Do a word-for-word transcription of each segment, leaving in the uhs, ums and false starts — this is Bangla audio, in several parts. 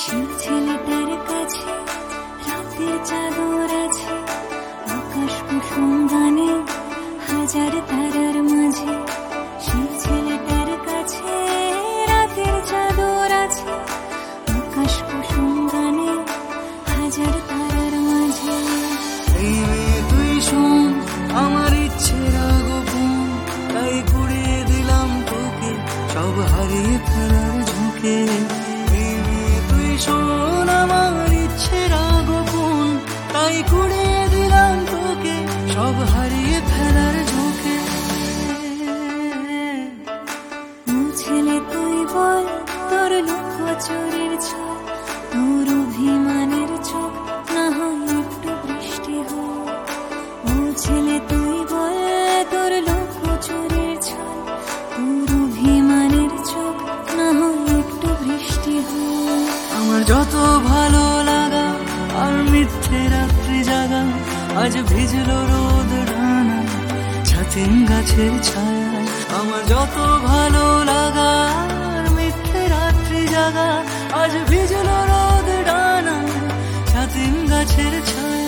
সেই ছেলেটার কাছে রাতের চাদর আছে, আকাশ কুসুম গানে হাজার তারার মাঝে। সেই ছেলেটার কাছে রাতের চাদর আছে, আকাশ কুসুম গানে হাজার তারার মাঝে। এই মেয়ে তুই শোন আমার ইচ্ছেরা গোপন, তাই কুড়িয়ে দিলাম তোকে সব হারিয়ে ফেলার ঝুঁকে। এই মেয়ে তুই শোন আমার ইচ্ছেরা গোপন, তাই কুড়িয়ে দিলাম তোকে সব হারিয়ে ফেলার ঝুঁকে। ও ছেলে তুই বল তোর লুকোচুরির ছল, তোর অভিমানের চোখ না হয় একটু বৃষ্টি হোক। ও ছেলে তুই বল তোর লুকোচুরির ছল, তোর অভিমানের চোখ না হয় একটু বৃষ্টি হোক। আমার যত ভালো লাগা আর মিথ্যে রাত্রি জাগা, আজ ভিজলো রোদ ডানা ছাতিম গাছের ছায়া। আমার যত ভালো লাগা আর মিথ্যে রাত্রি জাগা, আজ ভিজলো রোদ ডানা ছাতিম গাছের ছায়া।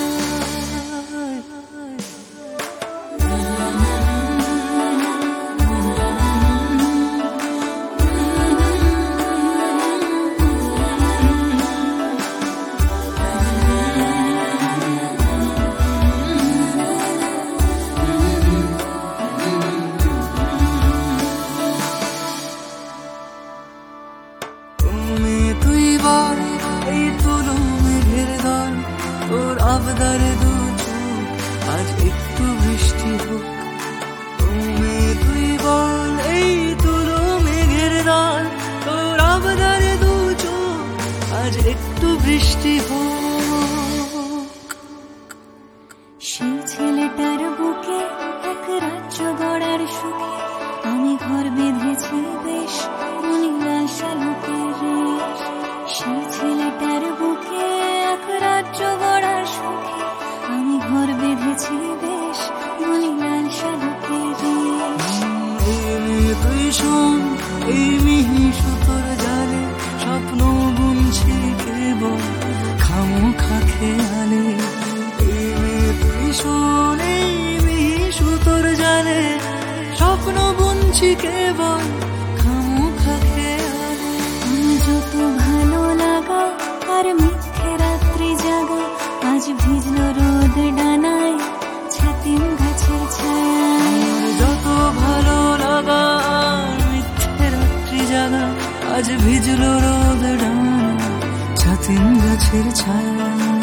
তুই বল এই তুলো মেঘের দল, তোর আবদারে দু চোখ আজ একটু বৃষ্টি হোক। তুই বল এই তুলো মেঘের দল, তোর আবদারে দু চোখ আজ একটু বৃষ্টি হোক। সেই ছেলেটার বুকে এক রাজ্য গড়ার সুখে, আমি ঘর বেঁধেছি বেশ মনিলাল শালুকের রেশ। সেই ছেলেটার বুকে এক রাজ্য গড়ার সুখে, আমি ঘর বেঁধেছি বেশ মনিলাল শালুকের রেশ। এই মেয়ে তুই শোন এই মিহি সুতোর জালে, স্বপ্ন বুনছি কেবল খামোখা খেয়ালে। এই মেয়ে তুই শোন এই মিহি সুতোর জালে, স্বপ্ন বুনছি কেবল খামোখা খেয়ালে। আমি যত ভালো লাগা আর মিথ্যে রাত্রি জাগা, আজ ভিজলো রোদ ডানায় ছাতিম গাছের ছায়া। আমার যত ভালো লাগা আর মিথ্যে রাত্রি জাগা, আজ ভিজলো রোদ ডানা ছাতিম গাছের ছায়া।